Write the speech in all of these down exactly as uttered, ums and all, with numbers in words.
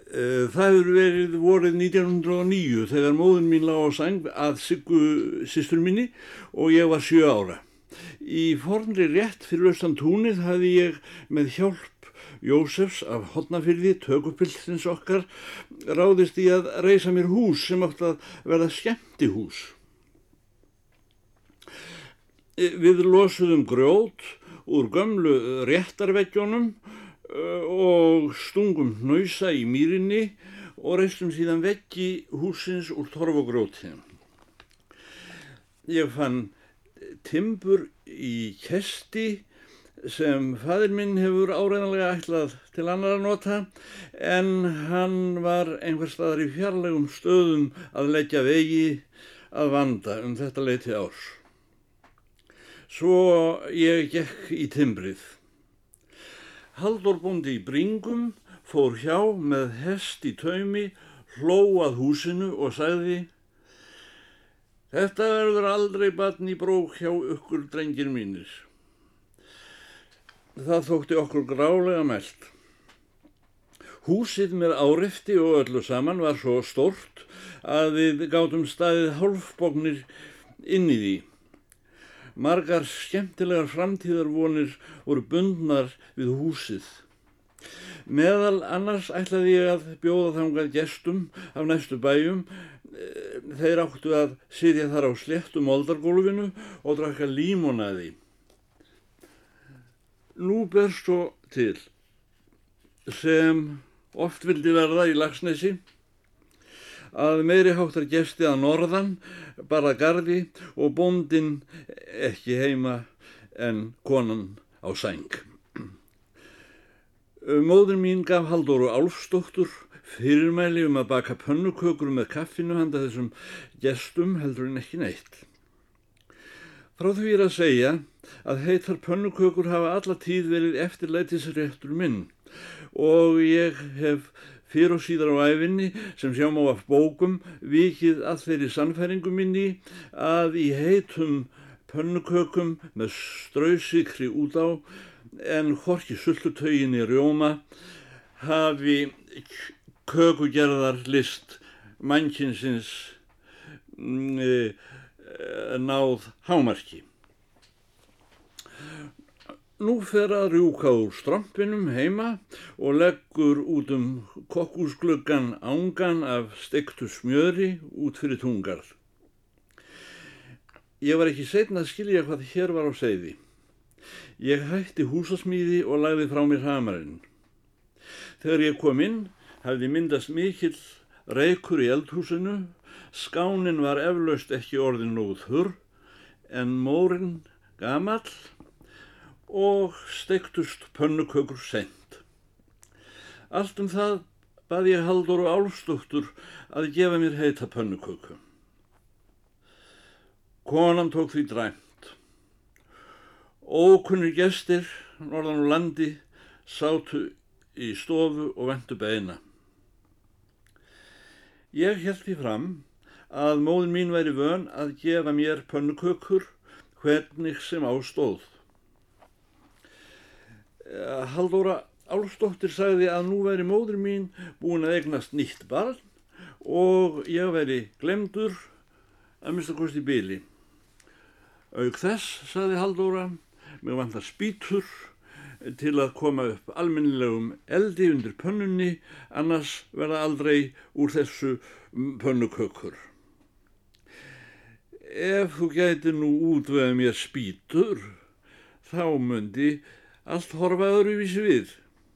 Það hefur verið vorið nítján hundruð og níu þegar móðir mín lá á sæng að Siggu systur minni og ég var sjö ára. Í fornri rétt fyrir austan túnið hafði ég með hjálp Jósefs af Hornafirði, tökupilsins okkar, ráðist í að reisa mér hús sem átti að verða skemmtihús. Við losuðum grjót úr gömlu réttarveggjónum og stungum hnausa í mýrinni og reistum síðan veggi húsins úr torf og grjóti. Ég fann timbur í kesti sem faðir minn hefur áreiðanlega ætlað til annarra nota, en hann var einhvers staðar í fjarlægum stöðum að leggja vegi að vanda um þetta leyti árs. Svo ég gekk í timbrið. Halldór bóndi í Bringum fór hjá með hest í taumi, hló að húsinu og sagði: Þetta verður aldrei barn í brók hjá ykkur, drengir mínir. Það þótti okkur grálega mælt. Húsið með árefti og öllu saman var svo stórt að við gátum staðið hálfbognir inn í því. Margar skemmtilegar framtíðarvonir voru bundnar við húsið. Meðal annars ætlaði ég að bjóða þangað gestum af næstu bæjum. Þeir áttu að sitja þar á sléttu moldargólfinu og drakka límonaði. Nú ber svo til, sem oft vildi verða í Laxnesi, að meiri háttar gesti að norðan, bara garði og bóndinn ekki heima en konan á sæng. Móðir mín gaf Halldóru Álfsdóttur fyrirmæli um að baka pönnukökur með kaffinu handa þessum gestum heldur en ekki neitt. Frá því er að segja að heitar pönnukökur hafa alla tíð verið eftirlætisréttur minn og ég hef fyrr og síðar á ævinni, sem sjá má af bókum, vikið að þeirri sannfæringu minni að í heitum pönnukökum með strausykri út á en hvorki sultutauginni rjóma hafi kökugerðar list mannkynsins e, náð hámarki. Nú fer að rjúka úr strompinum heima og leggur út um kokkhúsgluggann angan af steiktu smjöri út fyrir túngarð. Ég var ekki seinn að skilja hvað hér var á seyði. Ég hætti húsasmíði og lagði frá mér hamarinn. Þegar ég kom inn hafði myndast mikill reykur í eldhúsinu, skánin var eflaust ekki orðin nógu þurr, en mórinn gamall og steiktust pönnukökur seint. Allt um það bað ég Halldóru Álfsdóttur að gefa mér heita pönnuköku. Konan tók því dræmt. Ókunnir gestir norðan úr landi sátu í stofu og ventu beina. Ég hélt því fram að móðir mín væri vön að gefa mér pönnukökur hvernig sem á stóð. Halldóra Álfsdóttir sagði að nú væri móðir mín búin að eignast nýtt barn og ég væri glemdur að minnsta kosti í bili. Auk þess, sagði Halldóra, mig vantar spýtur til að koma upp almennilegum eldi undir pönnunni, annars verða aldrei úr þessu pönnukökur. Ef þú gæti nú útvegað mér spýtur, þá mundi allt horfa öðruvísi við.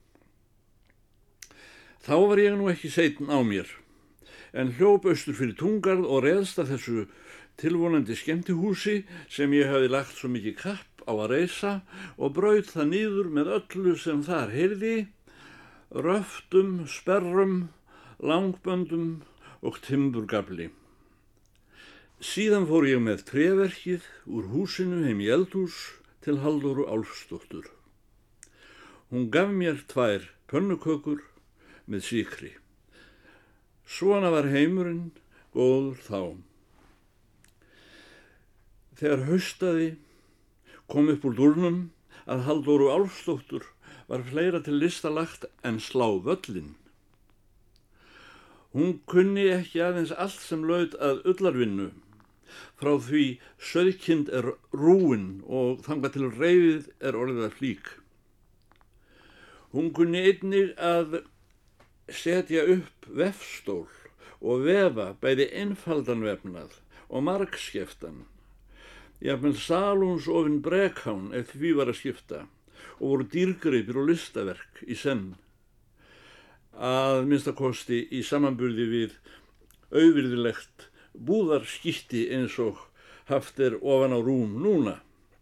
Þá var ég nú ekki seinn á mér, en hljóp austur fyrir túngarð og réðst að þessu tilvonandi skemmtihúsi sem ég hafði lagt svo mikið kapp á að reisa og braut það niður með öllu sem þar heyrði, röftum, sperrum, langböndum og timburgafli. Síðan fór ég með tréverkið úr húsinu heim í eldhús til Halldóru Álfsdóttur. Hún gaf mér tvær pönnukökur með sykri. Svona var heimurinn góður þá. Þegar haustaði kom upp úr dúrnum að Halldóru Álfsdóttur var fleira til lista lagt en slá völlinn. Hún kunni ekki aðeins allt sem laut að ullarvinnu, frá því sauðkind er rúin og þangað til reyfið er orðið að flík. Hún kunni einnig að setja upp vefstól og vefa bæði einfaldan vefnað og margskeftan, jafnvel salúnsofinn brekhán ef því var að skipta og voru dýrgripir og listaverk í senn, að minnstakosti í samanburði við auvirðilegt búðarskítti eins og haft er ofan á rúm núna.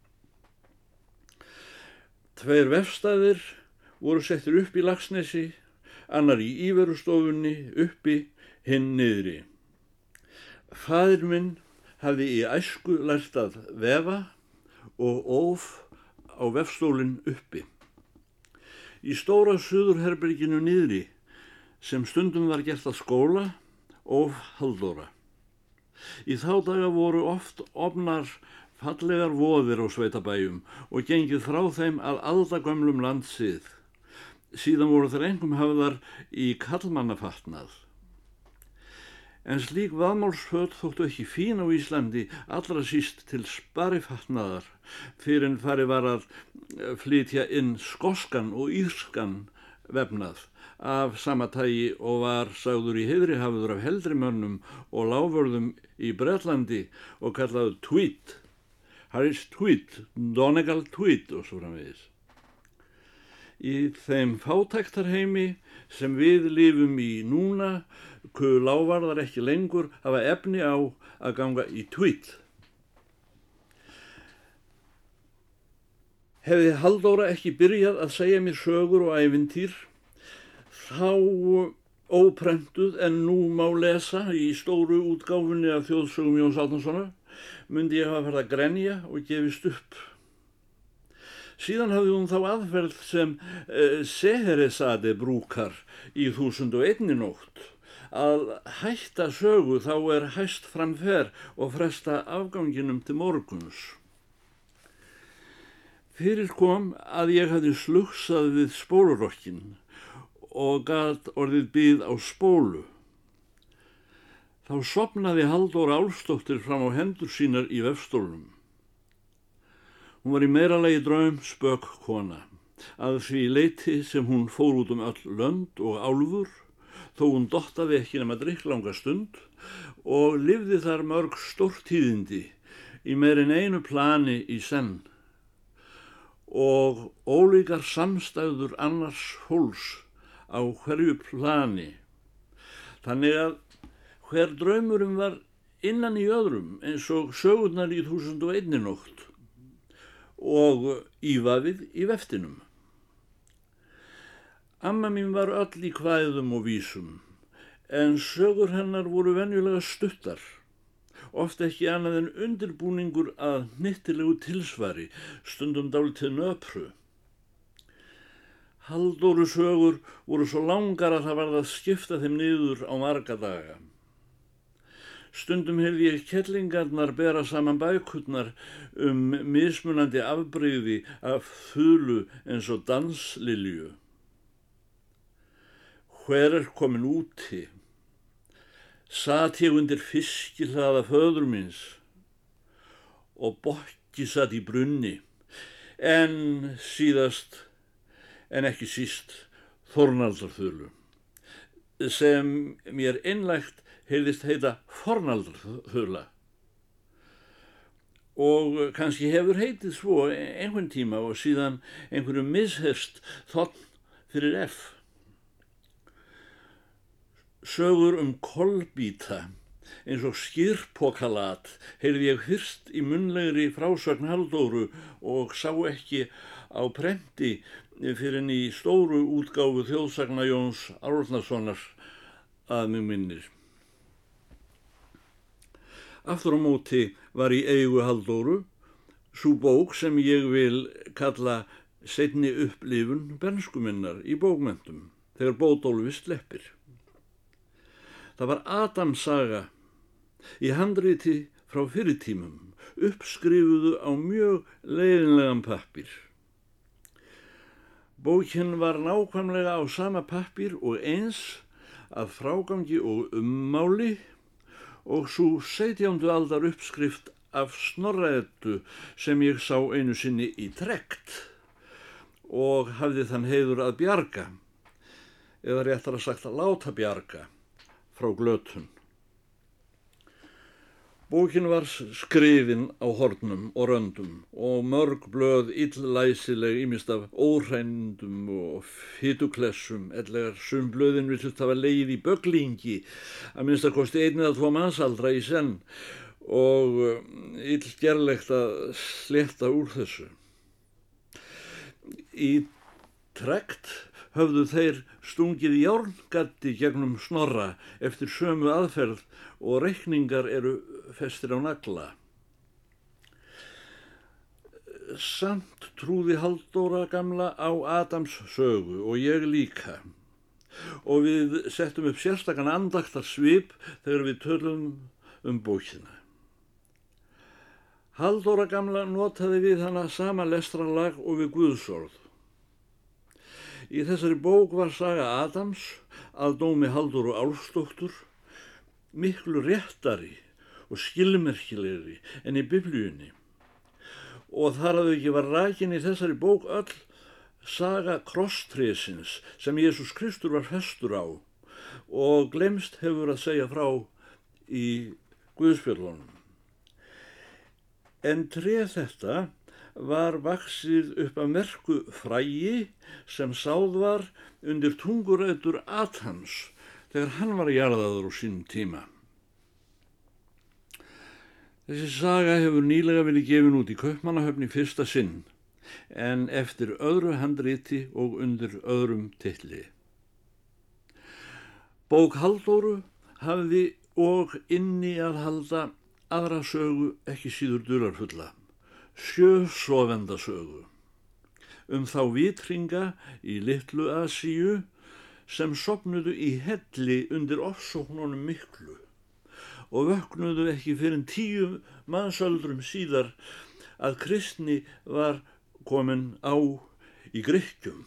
Tveir vefstaðir voru settir upp í Laxnesi, annar í íverustofunni uppi, hinn niðri. Faðir minn hafði í æsku lært að vefa og óf á vefstólinn uppi. Í stóra suðurherberginu niðri, sem stundum var gert að skóla, óf Halldóra. Í þá daga voru oft ofnar fallegar voðir á sveitabæjum og gengið frá þeim að aldagömlum landsið. Síðan voru þær einkum hafðar í karlmannafatnað. En slík vaðmálsföt þóttu ekki fín á Íslandi, allra síst til sparifatnaðar, fyrir en farið var að flytja inn skoskan og írskan vefnað af sama tagi og var sagður í heiðri hafður af heldri mönnum og lágvörðum í Bretlandi og kallaður tweed, Harris Tweed, Donegal Tweed og svo framvegis. Í þeim fátæktarheimi sem við lifum í núna kuðu lágvarðar ekki lengur hafa efni á að ganga í tweed. Hefði Halldóra ekki byrjað að segja mér sögur og ævintýr, þá óprentuð en nú má lesa í stóru útgáfunni af þjóðsögum Jóns Árnasonar, myndi ég hafa farið að grenja og gefist upp. Síðan hafði hún þá aðferð sem eh, Scheherazade brúkar í þúsund og einni nótt, að hætta sögu þá er hæst framfer og fresta afganginum til morguns. Fyrir kom að ég hafði slugsað við spólurokkin og gat orðið byð á spólu. Þá sofnaði Halldóra Álfsdóttir fram á hendur sínar í vefstólnum. Hún var í meira lagi draum spök kona, að því leyti sem hún fór út um öll lönd og álfur, þó hún dottaði ekki nema drykklanga stund og lifði þar mörg stórtíðindi í meir en einu plani í senn og ólíkar samstæður annars fólks á hverju plani. Þannig að hver draumurinn var innan í öðrum eins og sögurnar í þúsund og einni nótt og ívaðið í veftinum. Amma mín var öll í kvæðum og vísum, en sögur hennar voru venjulega stuttar, oft ekki annað en undirbúningur að hnittilegu tilsvari, stundum dálítið nöpru. Halldóru sögur voru svo langar að það varð að skipta þeim niður á marga daga. Stundum heyrði ég kettlingarnar bera saman bækurnar um mismunandi afbrigði af þulu eins og danslilju. Hver er komin úti? Sat ég undir fiskihlaða föður míns og Bokki sat í brunni, en síðast, en ekki síst, Þornaldarþulu, sem mér einlægt heyrðist heita Fornaldarþula og kannski hefur heitið svo einhvern tíma og síðan einhverju misherst þorn fyrir F. Sögur um kolbíta eins og skýrpokalat heyrði ég fyrst í munnlegri frásögn Halldóru og sá ekki á prenti fyrir en í stóru útgáfu þjóðsagna Jóns Árnasonar að mig minnir. Aftur á móti var í eigu Halldóru sú bók sem ég vil kalla seinni upplifun bernsku minnar í bókmenntum þegar Bótólfi sleppir. Það var Adams saga í handriti frá fyrirtímum, uppskrifuðu á mjög leiðinlegan pappír. Bókin var nákvæmlega á sama pappír og eins að frágangi og ummáli og svo sautjándu aldar uppskrift af Snorra-Eddu sem ég sá einu sinni í trekt og hafði þann heiður að bjarga, eða réttara sagt að láta bjarga frá glötun. Bókin var skrifin á hornum og röndum og mörg blöð illlæsileg ýmist af óhrændum og fituklessum, ellegar sum blöðin virtust hafa legið í bögglingi, að minnsta kosti einn eða tvo mannsaldra í senn og illgerlegt að slétta úr þessu. Í trekt höfðu þeir stungið járngatti gegnum Snorra eftir sömu aðferð og reikningar eru festir á nagla. Samt trúði Halldóra gamla á Adams sögu og ég líka og við settum upp sérstakann andaktarsvip þegar við tölum um bókina. Halldóra gamla notaði við hana sama lestrarlag og við Guðsorð. Í þessari bók var saga Adams að dómi Halldóru Álfsdóttur miklu réttari og skilmerkilegri en í Biblíunni og þar að auki var rakin í þessari bók öll saga krosstrésins sem Jesús Kristur var festur á og glemst hefur að segja frá í Guðspjöllunum. En tréð þetta var vaxið upp af merku fræi sem sáð var undir tungurætur Atans þegar hann var jarðaður á sínum tíma. Þessi saga hefur nýlega verið gefin út í Kaupmannahöfn í fyrsta sinn, en eftir öðru handriti og undir öðrum titli. Bók Halldóru hafði og inni að halda aðra sögu ekki síður dularfulla, sjösofendasögu, um þá vitringa í Litlu Asíu sem sofnuðu í helli undir ofsóknunum miklu og vöknuðu ekki fyrr en tíu mannsöldrum síðar að kristni var komin á í Grikkjum.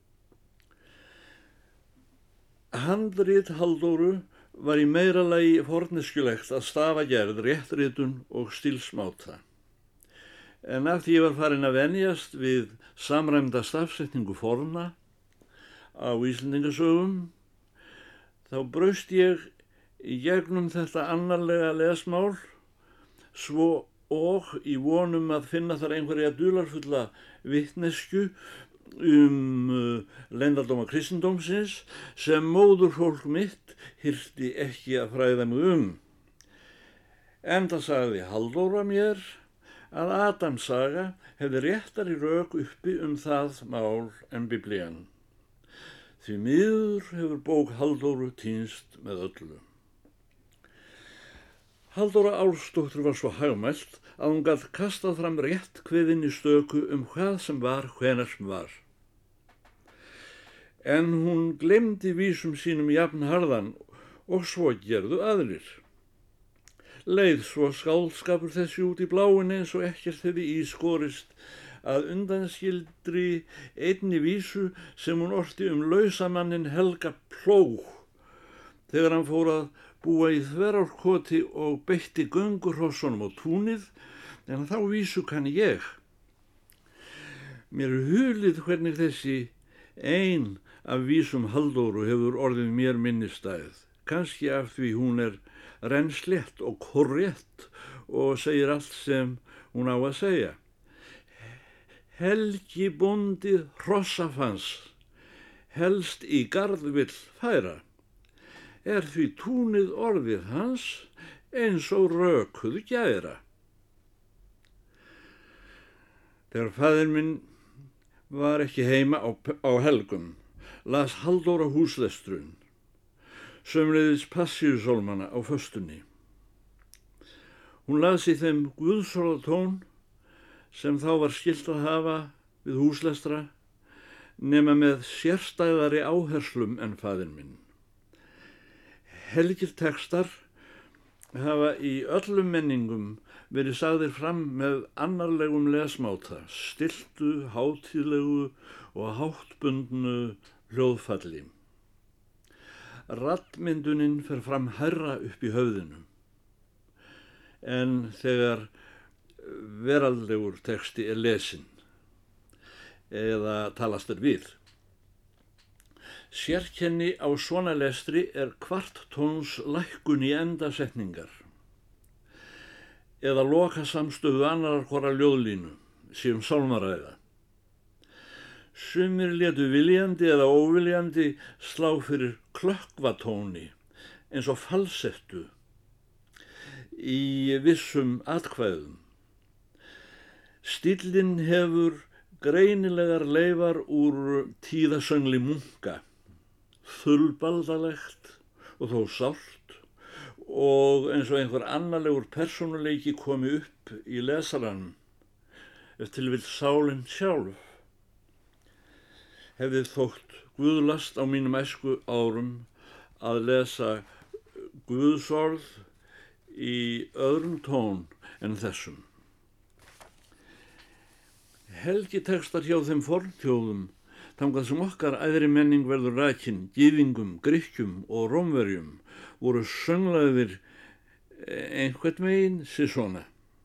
Handrit Halldóru var í meira lagi forneskjulegt að stafagerð, réttritun og stílsmáta. En af því ég var farin að venjast við samræmda stafsetningu forna á Íslendingasögum, þá braust ég í gegnum þetta annarlega lesmál svo og í vonum að finna þar einhverja dularfulla vitneskju um uh, leyndardóma kristindómsins sem móðurfólk mitt hirti ekki að fræða mig um. Enda sagði Halldóra mér að Adams saga hefði réttari rök uppi um það mál en Biblían. Því miður hefur bók Halldóru týnst með öllu. Halldóra Álfsdóttir var svo hagmælt að hún gat kastað fram rétt kveðin í stöku um hvað sem var, hvenær sem var. En hún gleymdi vísum sínum jafnharðan og svo gerðu aðrir. Leið svo skáldskapur þessi út í bláin eins og ekkert hefði ískorist að undanskildri einni vísu sem hún orti um lausamannin Helga Plóg þegar hann fór að búa í Þverárkoti og beitti göngurhrossunum á túnið, en þá vísu kann ég. Mér er hulið hvernig þessi ein af vísum Halldóru hefur orðið mér minnistæð, kannski af því hún er rennslett og korrétt og segir allt sem hún á að segja. Helgi bóndi hrossafans, helst í garð vill færa, er því túnið orðið hans eins og rökuð gæra. Þegar faðir minn var ekki heima á, á helgum, las Halldóra húslestrun, sömuleiðis Passíusálmana á föstunni. Hún las í þeim guðsorðatón sem þá var skylt að hafa við húslestra, nema með sérstæðari áherslum en faðir minn. Helgir textar hafa í öllum menningum verið sagðir fram með annarlegum lesmáta, stiltu, hátíðlegu og háttbundnu hljóðfalli. raddmyndunin fer fram hærra upp í höfðinu en þegar veraldlegur texti er lesinn eða talast er við. Sérkenni á svona lestri er kvarttóns lækkun í endasetningar eða loka samstöðu annar hvora ljóðlínu, séum sálmaræða. Sumir létu viljandi eða óviljandi slá fyrir klökkvatóni eins og falsettu í vissum atkvæðum. Stíllinn hefur greinilegar leifar úr tíðasöngli munka, þulbaldalegt og þó sárt og eins og einhver annarlegur persónuleiki komi upp í lesaranum, ef til vill sálin sjálf. Hefði þótt guðlast á mínum æsku árum að lesa guðsorð í öðrum tón en þessum. Helgitextar hjá þeim fornþjóðum, þangað sem okkar æðri menning verður rakin, gyðingum, Grikkjum og Rómverjum, voru sönglaðir einhvern veginn sisona.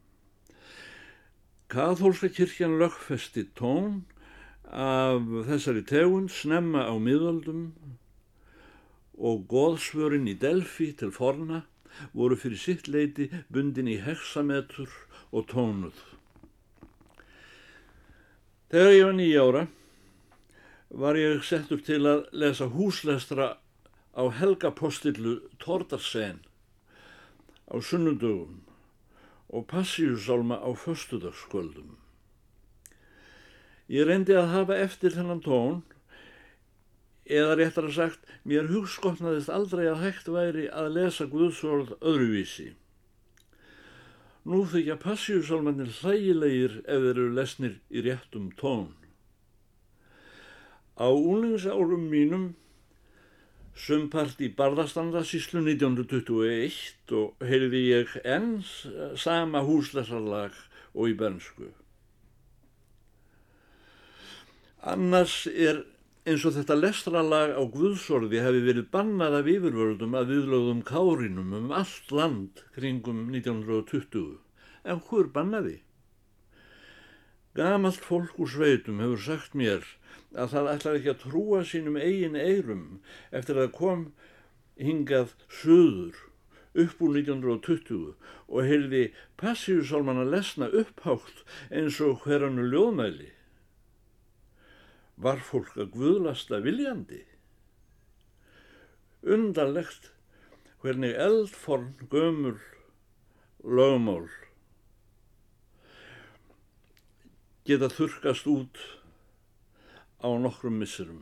Kaþólska kirkjan lögfesti tón af þessari tegund snemma á miðöldum og goðsvörin í Delfí til forna voru fyrir sitt leyti bundin í hexametur og tónuð. Þegar ég var níu ára var ég settur til að lesa húslestra á helgapostillu Tordarsen á sunnudögum og passíusálma á föstudagskvöldum. Ég reyndi að hafa eftir þennan tón, eða réttara sagt, mér hugskotnaðist aldrei að hægt væri að lesa guðsorð öðruvísi. Nú þykja passíusálmarnir hlægilegir ef þeir eru lesnir í réttum tón. Á unglingsárum mínum, sumpart í Barðastrandarsýslu nítján hundruð tuttugu og eitt og heyrði ég enn sama húslesarlag og í bernsku. Annars er eins og þetta lestralag á guðsorði hefði verið bannað af yfirvöldum að viðlögðum kárinum um allt land kringum nítján hundruð tuttugu. En hver bannaði? Gamalt fólk úr sveitum hefur sagt mér að það ætlaði ekki að trúa sínum eigin eyrum eftir að kom hingað suður upp úr nítján hundruð tuttugu og heyrði passíusálmana lesna upphátt eins og hverjanu ljóðmæli. Var fólk að guðlasta viljandi? Undarlegt hvernig eldforn gömul lögmál geta þurrkast út á nokkrum misserum.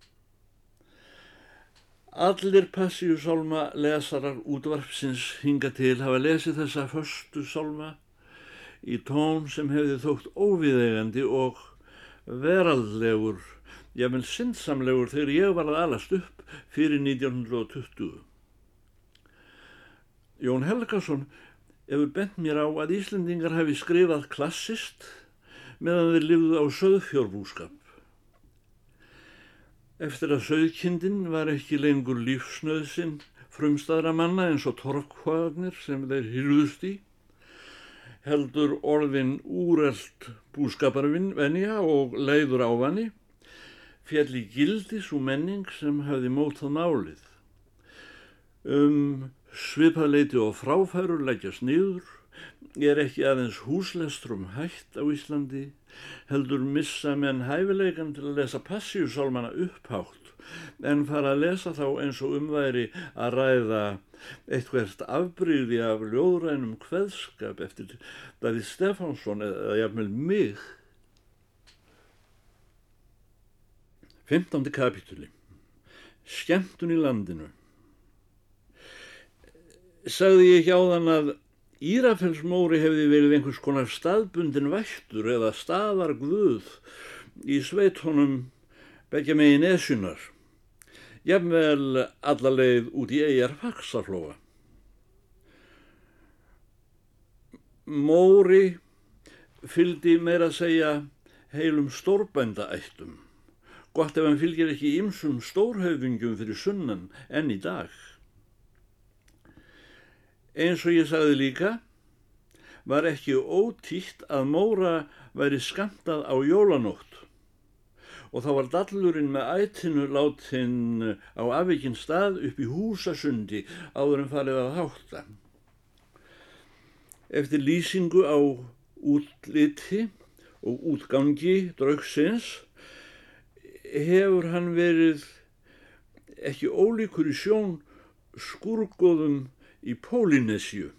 Allir passíusálma lesarar útvarpsins hingað til hafa lesið þessa föstu sálma í tón sem hefði þótt óviðeigandi og veraldlegur, jafnvel syndsamlegur þegar ég var að alast upp fyrir nítján hundruð tuttugu. Jón Helgason hefur bent mér á að Íslendingar hafi skrifað klassist meðan þeir lifðu á sauðfjárbúskap. Eftir að sauðkindin var ekki lengur lífsnauðsyn frumstæðra manna eins og torfkvaðarnir sem þeir hyrðust í, heldur orðin úrelt búskaparvenja og leiður ávani, féll í gildi sú menning sem hafði mótað málið. Um svipað leyti og fráfærur leggjast niður, er ekki aðeins húslestrum hætt á Íslandi, heldur missa menn hæfileikan til að lesa passíusálmana upphátt, en fara að lesa þá eins og umværi að ræða eitthvert afbrigði af ljóðrænum kveðskap eftir Davíð Stefánsson eða jafnvel mig. fimmtándi kapítuli. Skemmtun í landinu. Sagði ég ekki áðan að Írafellsmóri hefði verið einhvers konar staðbundin vættur eða staðarguð í sveitunum beggja megin Esjunnar, jafnvel alla leið út í eyjar Faxaflóa. Móri fylgdi meira að segja heilum stórbændaættum, Gott ef hann fylgir ekki ýmsum stórhöfðingjum fyrir sunnan enn í dag. Eins og ég sagði líka, var ekki ótítt að móra væri skammtað á jólanótt og þá var dallurinn með ætinu látin á afvikinn stað upp í Húsasundi áður en farið að hátta. Eftir lýsingu á útliti og útgangi draugsins hefur hann verið ekki ólíkur í sjón skúrgóðum í Pólýnesíu.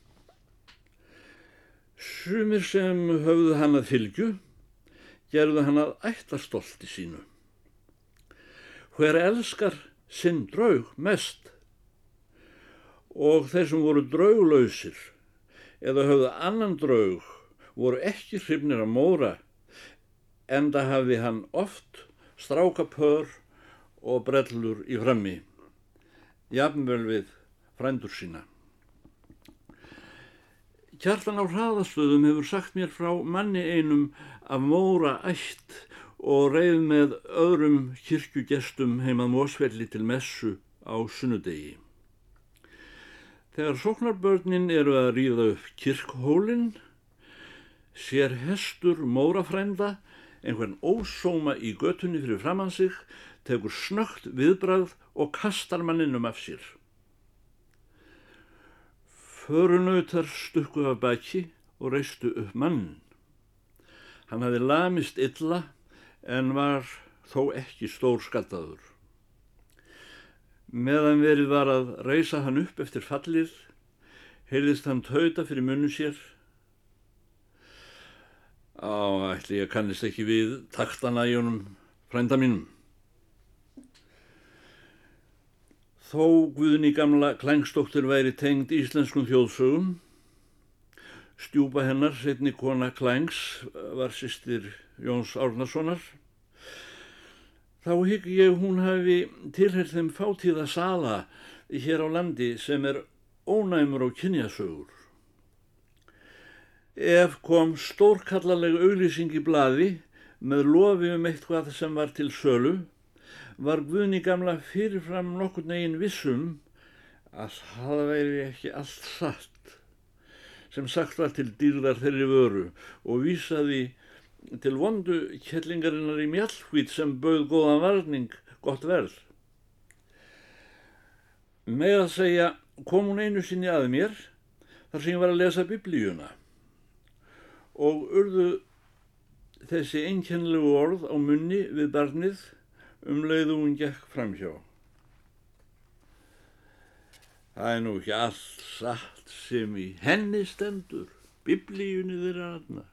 Sumir sem höfðu hann að fylgju gerðu hann að ættarstolti sínu. Hver elskar sinn draug mest og þeir sem voru drauglausir eða höfðu annan draug voru ekki hrifnir að móra, enda hafði hann oft strákapör og brellur í frammi, jafnvel við frændur sína. Kjartan á Hraðastöðum hefur sagt mér frá manni einum af móra ætt og reið með öðrum kirkjugestum heim að Mosfelli til messu á sunnudegi. Þegar sóknarbörnin eru að ríða upp kirkhólinn, sér hestur mórafrænda einhvern ósóma í götunni fyrir framan sig, tekur snöggt viðbragð og kastar manninum af sér. Förunautar stukku af baki og reistu upp mannin. Hann hafði lamist illa en var þó ekki stór skaddaður. Meðan verið var að reisa hann upp eftir fallið, heyrðist hann tauta fyrir munnu sér. Á, ætli ég kannist ekki við taktana í honum frænda mínum. Þó Guðný gamla Klængsdóttir væri tengd íslenskum þjóðsögum, stjúpa hennar, seinni kona Klængs, var systir Jóns Árnasonar, þá hygg ég hún hafi tilheyrt þeim fátíða sala hér á landi sem er ónæmur á kynjasögur. Ef kom stórkallaleg auglýsing í blaði með lofi um eitthvað sem var til sölu, var Guðný gamla fyrirfram nokkurn veginn vissum að það væri ekki allt satt sem sagt var til dýrðar þeirri vöru og vísaði til vondu kellingarinnar í Mjallhvít sem bauð góðan varning, gott verð. Með að segja kom hún einu sinni að mér þar sem ég var að lesa Biblíuna og urðu þessi einkennilegu orð á munni við barnið um leið og hún gekk framhjá. Það er nú ekki allt satt sem í henni stendur, Biblíunni þeirra þarna.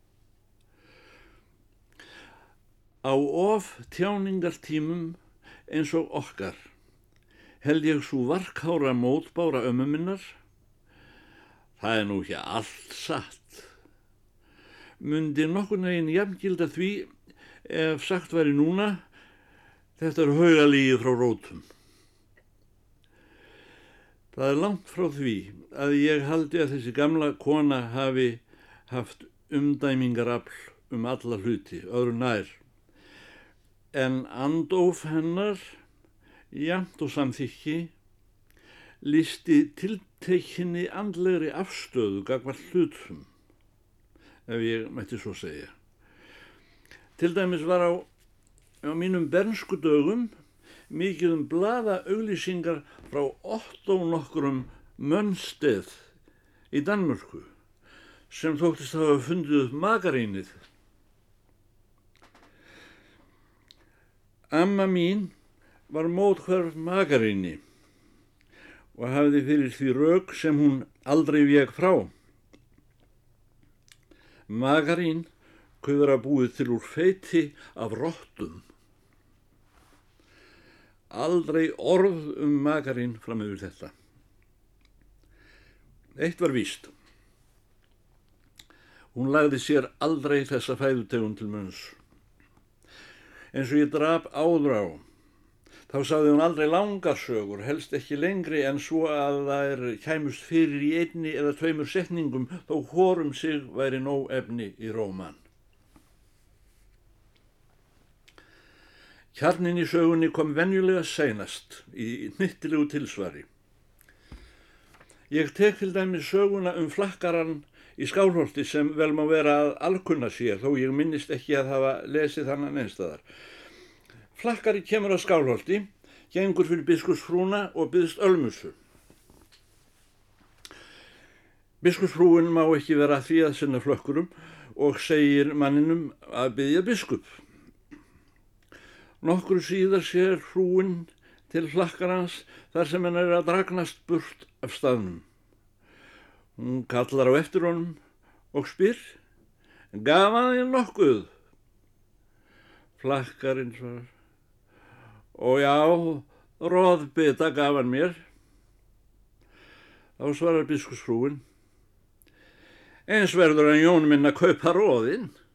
Á of tjáningartímum eins og okkar held ég svo varkára mótbára ömmu minnar, það er nú ekki allt satt. Mundi nokkurn veginn jafngilda því ef sagt væri núna, þetta er haugalíið frá rótum. Það er langt frá því að ég haldi að þessi gamla kona hafi haft umdæmingarafl um alla hluti, öðru nær. En andóf hennar, jafnt og samþykki, lýsti tiltekinni andlegri afstöðu gagnvart hlutum, ef ég mætti svo segja. Til dæmis var á á mínum bernskudögum mikið um blaða auglýsingar frá Otto nokkrum Mönsteð í Danmörku sem þóttist hafa fundið upp magarínið. Amma mín var móthverf magaríni og hafði fyrir því rök sem hún aldrei vék frá. Magarín kuður að búið til úr feiti af rottum. Aldrei orð um magarín fram yfir þetta. Eitt var víst. Hún lagði sér aldrei þessa fæðutegund til munns. Eins og ég drap áður á, þá sagði hún aldrei langar sögur, helst ekki lengri en svo að þær kæmust fyrir í einni eða tveimur setningum, þó hvorum sig væri nóg efni í róman. Kjarninn í sögunni kom venjulega seinast í hnittilegu tilsvari. Ég tek til dæmis söguna um flakkarann í Skálholti sem vel má vera að alkunna sér, þó ég minnist ekki að hafa lesið þannan einstæðar. Flakkari kemur að Skálholti, gengur fyrir biskupsfrúna og biðst ölmusu. Biskupsfrúin má ekki vera að því að sinna flökkurum og segir manninum að biðja biskup. Nokkru síðar sér frúin til flakkarans þar sem hann er að dragnast burt af staðnum. Hún kallar á eftir honum og spyr, gaf hann þér nokkuð? Flakkarinn svarar, og já, roðbita gaf hann mér. Þá svarar biskupsfrúin, eins verður hann Jón minn að kaupa roðinn.